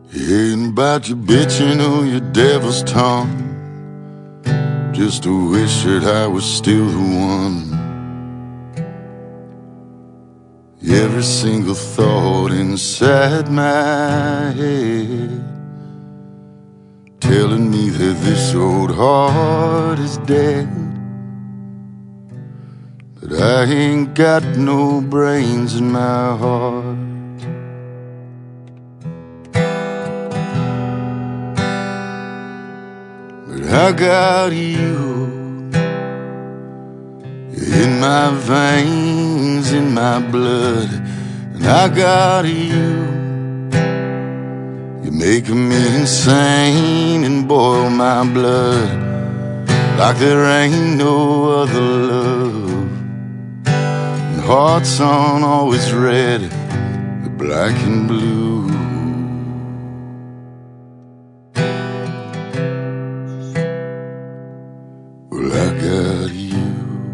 Ain't about you bitching on your devil's tongue, just to wish that I was still the one. Every single thought inside my head telling me that this old heart is dead. But I ain't got no brains in my heart. But I got you in my veins, in my blood. And I got you. You're making me insane and boil my blood like there ain't no other love. And hearts aren't always red, they're black and blue. Well, I got you.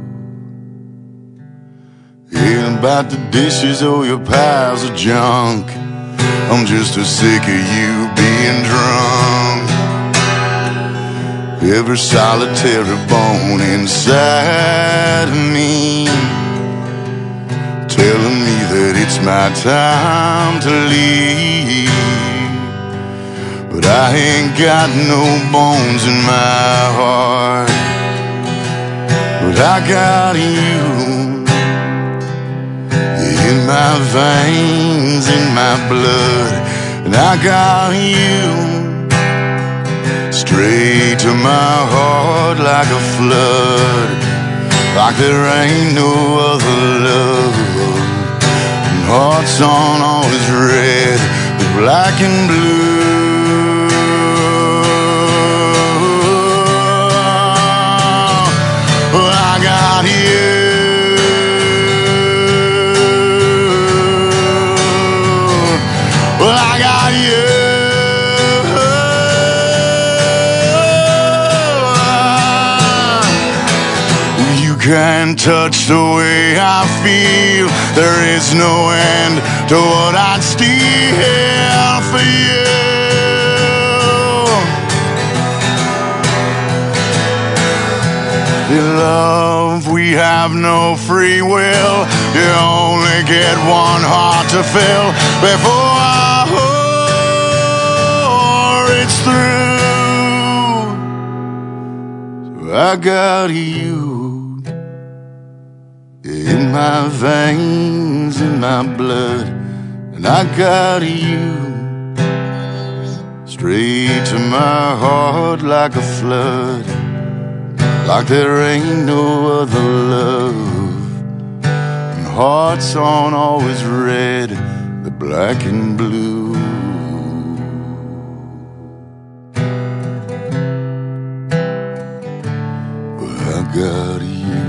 Ain't about the dishes or your piles of junk. I'm just as sick of you being drunk. Every solitary bone inside of me telling me that it's my time to leave. But I ain't got no bones in my heart. But I got you in my veins, in my blood. And I got you straight to my heart like a flood, like there ain't no other love. And hearts aren't always red, they're black and blue. Well, I got you. Well, I got you. You can't touch the way I feel. There is no end to what I'd steal for you. In love, we have no free will. You only get one heart to fill before it's through. So I got you in my veins, in my blood. And I got you straight to my heart like a flood, like there ain't no other love. And hearts aren't always red, they're black and blue. Well, I got you.